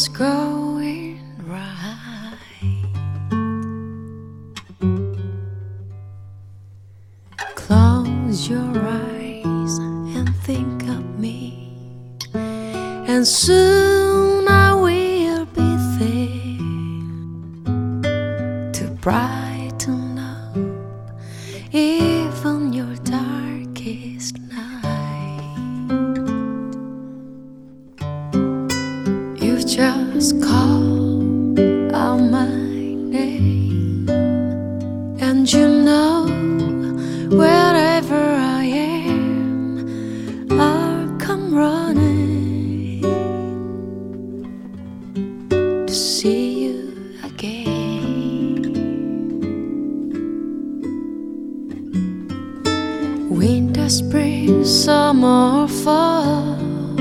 just going right. Close your eyes and think of me, and soon I will be there to brighten up even your darkest night. You just call out my name, and you know wherever I am, I'll come running to see you again. Winter, spring, summer, fall,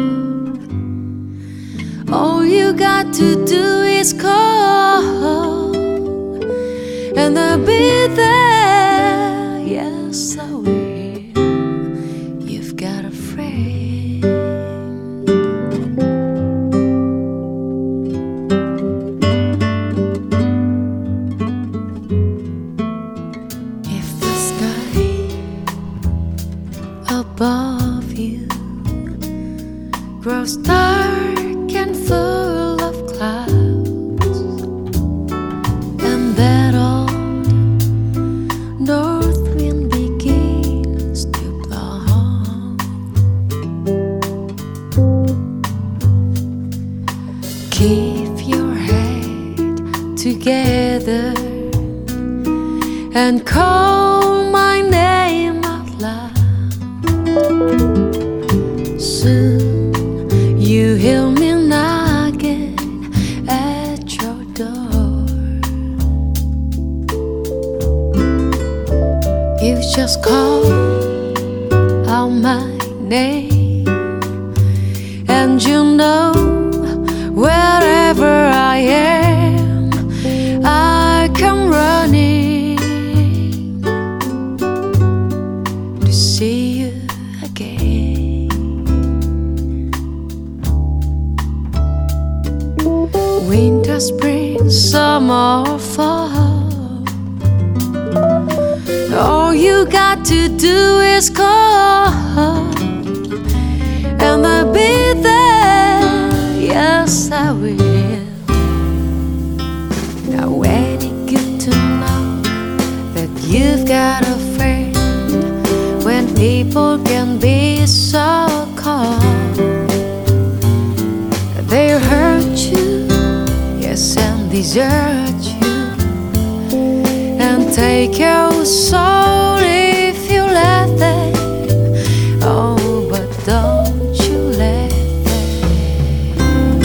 all you got to do is call, and I'll be there. Yes, I will. You've got a friend. If the sky above you grows dark and full of clouds, and that old north wind begins to blow, keep your head together and call my name out loud. Soon you hear me knocking at your door. You just call out my name, and you know wherever I am, I come running to see you again. Winter, spring, summer, fall, all you got to do is call, and I'll be there. Yes, I will. Now ain't it good to know that you've got a friend when people can be so cold? They hurt you, yes, and desert you, and take your soul if you let them. Oh, but don't you let them.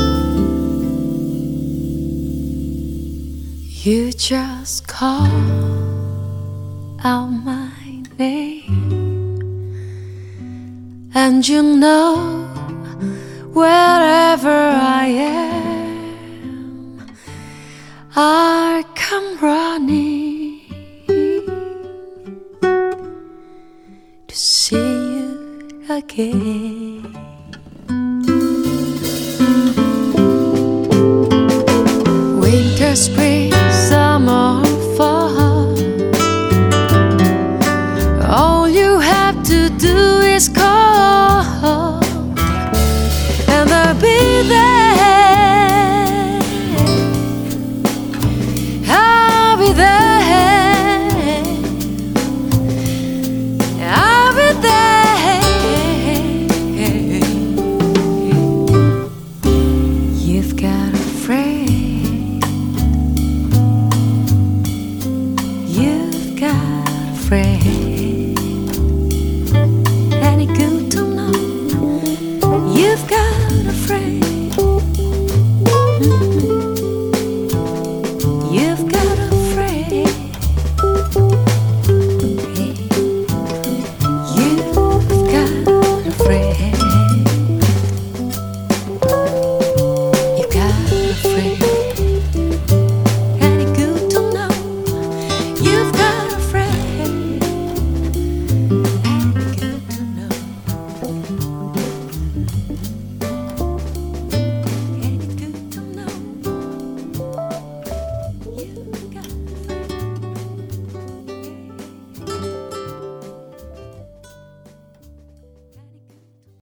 You just call out my name, and you know wherever I am, I come running to see you again. Winter, spring, summer, fall, all you have to do